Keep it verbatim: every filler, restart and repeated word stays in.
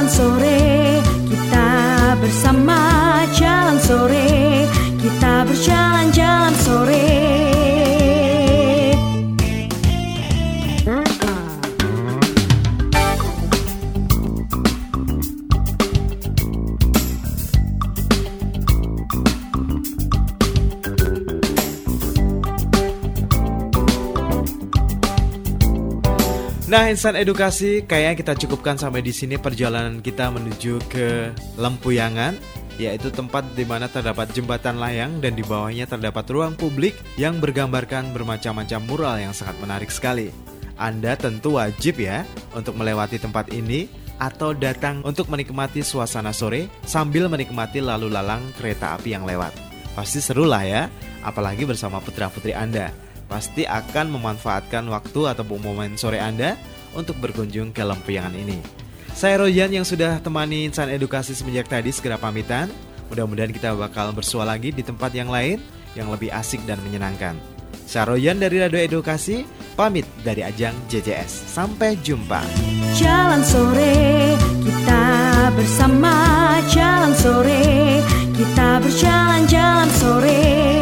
sore, kita bersama jalan sore, kita berjalan-jalan sore. Nah, Insan Edukasi, kayaknya kita cukupkan sampai di sini perjalanan kita menuju ke Lempuyangan, yaitu tempat di mana terdapat jembatan layang dan di bawahnya terdapat ruang publik yang bergambarkan bermacam-macam mural yang sangat menarik sekali. Anda tentu wajib ya untuk melewati tempat ini atau datang untuk menikmati suasana sore sambil menikmati lalu lalang kereta api yang lewat. Pasti seru lah ya, apalagi bersama putra-putri Anda. Pasti akan memanfaatkan waktu ataupun momen sore Anda untuk berkunjung ke Lempuyangan ini. Saya Royan yang sudah temani Insan Edukasi semenjak tadi segera pamitan. Mudah-mudahan kita bakal bersua lagi di tempat yang lain yang lebih asik dan menyenangkan. Saya Royan dari Radio Edukasi, pamit dari ajang J J S. Sampai jumpa. Jalan sore, kita bersama jalan sore, kita berjalan-jalan sore.